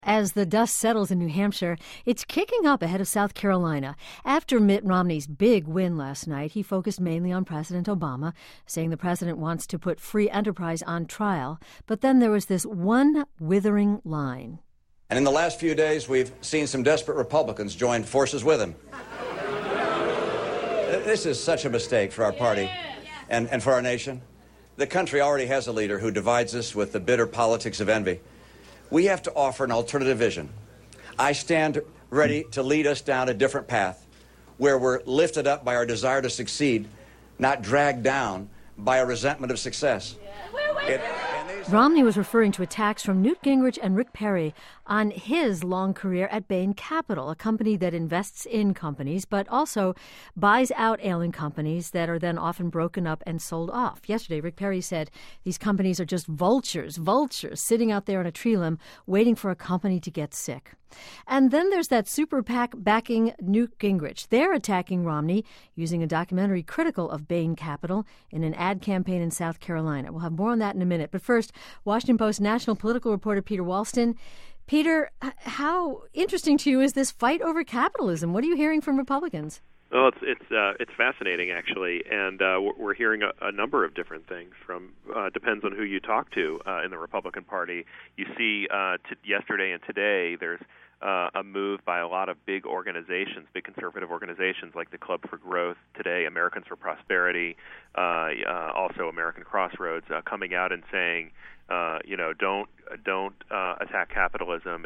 As the dust settles in New Hampshire, it's kicking up ahead of South Carolina. After Mitt Romney's big win last night, he focused mainly on President Obama, saying the president wants to put free enterprise on trial. But then there was this one withering line. And in the last few days, we've seen some desperate Republicans join forces with him. This is such a mistake for our party and for our nation. The country already has a leader who divides us with the bitter politics of envy. We have to offer an alternative vision. I stand ready to lead us down a different path where we're lifted up by our desire to succeed, not dragged down by a resentment of success. Romney was referring to attacks from Newt Gingrich and Rick Perry on his long career at Bain Capital, a company that invests in companies but also buys out ailing companies that are then often broken up and sold off. Yesterday, Rick Perry said these companies are just vultures sitting out there on a tree limb waiting for a company to get sick. And then there's that super PAC backing Newt Gingrich. They're attacking Romney using a documentary critical of Bain Capital in an ad campaign in South Carolina. We'll have more on that in a minute. But first, Washington Post national political reporter Peter Walston. Peter, how interesting to you is this fight over capitalism? What are you hearing from Republicans? Well, it's fascinating, actually, and we're hearing a number of different things. From depends on who you talk to in the Republican Party. You see, yesterday and today, there's a move by a lot of big organizations, big conservative organizations like the Club for Growth today, Americans for Prosperity, also American Crossroads, coming out and saying, don't attack capitalism.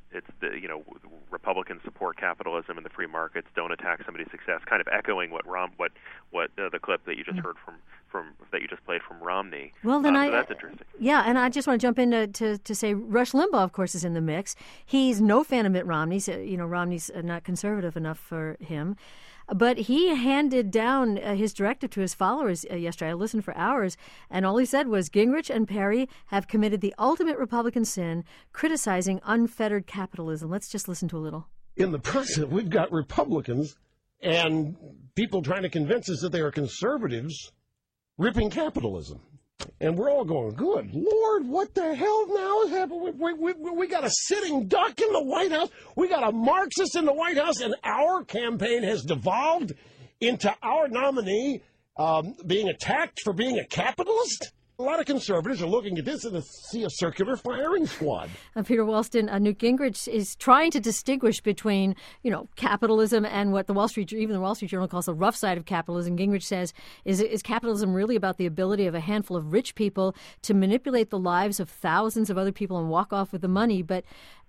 Republicans support capitalism and the free markets. Don't attack somebody's success. Kind of echoing what the clip that you just heard from that you just played from Romney. Well, then so that's interesting. Yeah, and I just want to jump in to say Rush Limbaugh, of course, is in the mix. He's no fan of Mitt Romney. So, Romney's not conservative enough for him. But he handed down his directive to his followers yesterday. I listened for hours, and all he said was Gingrich and Perry have committed the ultimate Republican sin, criticizing unfettered capitalism. Let's just listen to a little. In the president, we've got Republicans and people trying to convince us that they are conservatives ripping capitalism. And we're all going, good Lord, what the hell now is happening? We got a sitting duck in the White House. We got a Marxist in the White House, and our campaign has devolved into our nominee being attacked for being a capitalist? A lot of conservatives are looking at this and see a circular firing squad. Peter Walston, Newt Gingrich is trying to distinguish between, capitalism and what the Wall Street Journal calls the rough side of capitalism. Gingrich says, is capitalism really about the ability of a handful of rich people to manipulate the lives of thousands of other people and walk off with the money? But,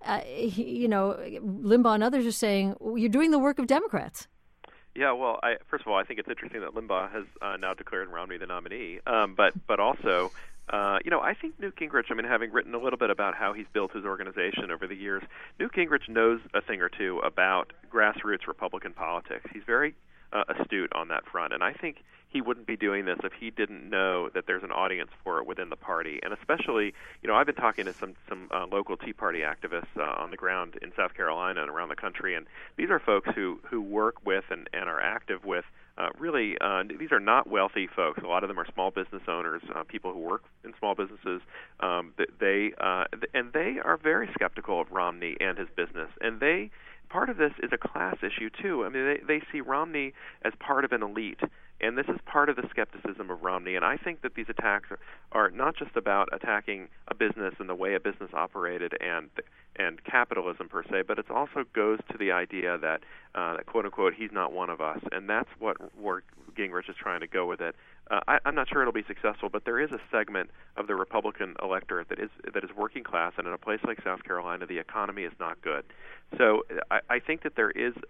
Limbaugh and others are saying, you're doing the work of Democrats. Yeah, well, first of all, I think it's interesting that Limbaugh has now declared Romney the nominee. But also, I think Newt Gingrich, having written a little bit about how he's built his organization over the years, Newt Gingrich knows a thing or two about grassroots Republican politics. He's very astute on that front, and I think he wouldn't be doing this if he didn't know that there's an audience for it within the party. And especially, I've been talking to some local Tea Party activists on the ground in South Carolina and around the country, and these are folks who work with and are active with these are not wealthy folks. A lot of them are small business owners, people who work in small businesses. They are very skeptical of Romney and his business, and part of this is a class issue, too. They see Romney as part of an elite, and this is part of the skepticism of Romney. And I think that these attacks are not just about attacking a business and the way a business operated and capitalism per se, but it also goes to the idea that, quote-unquote, he's not one of us. And that's where Gingrich is trying to go with it. I'm not sure it'll be successful, but there is a segment of the Republican electorate that is working class, and in a place like South Carolina, the economy is not good. So I think that there is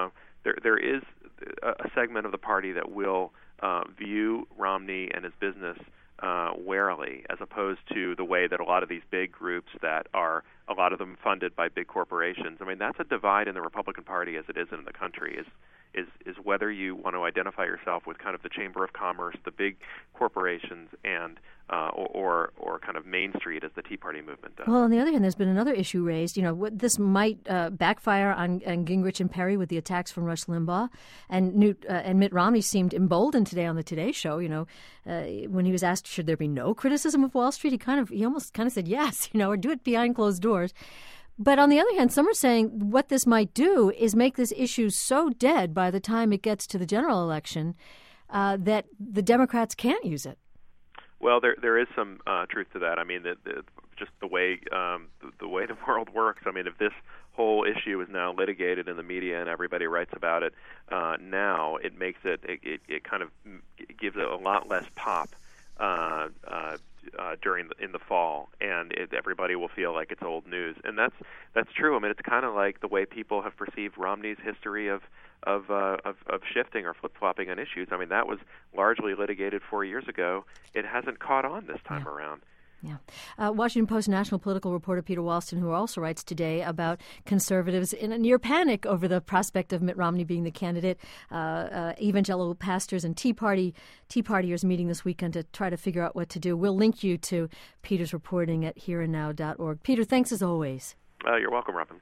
a segment of the party that will view Romney and his business warily, as opposed to the way that a lot of these big groups that are a lot of them funded by big corporations. That's a divide in the Republican Party as it is in the country. Is whether you want to identify yourself with kind of the Chamber of Commerce, the big corporations, and or kind of Main Street as the Tea Party movement does. Well, on the other hand, there's been another issue raised. This might backfire on Gingrich and Perry with the attacks from Rush Limbaugh, and Mitt Romney seemed emboldened today on the Today Show. When he was asked, should there be no criticism of Wall Street, he almost said yes, or do it behind closed doors. But on the other hand, some are saying what this might do is make this issue so dead by the time it gets to the general election that the Democrats can't use it. Well, there is some truth to that. I mean, just the way the world works. I mean, if this whole issue is now litigated in the media and everybody writes about it, now it makes it kind of gives it a lot less pop in the fall, and everybody will feel like it's old news, and that's true. I mean, it's kind of like the way people have perceived Romney's history of shifting or flip-flopping on issues. I mean, that was largely litigated 4 years ago. It hasn't caught on this time around. Yeah. Washington Post national political reporter Peter Walston, who also writes today about conservatives in a near panic over the prospect of Mitt Romney being the candidate. Evangelical pastors and Tea Partiers meeting this weekend to try to figure out what to do. We'll link you to Peter's reporting at hereandnow.org. Peter, thanks as always. You're welcome, Robin.